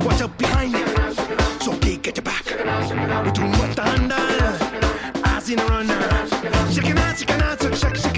watch out behind. So okay, get your back. We do what the handle. I seen her run. Shaking out, shake, shake.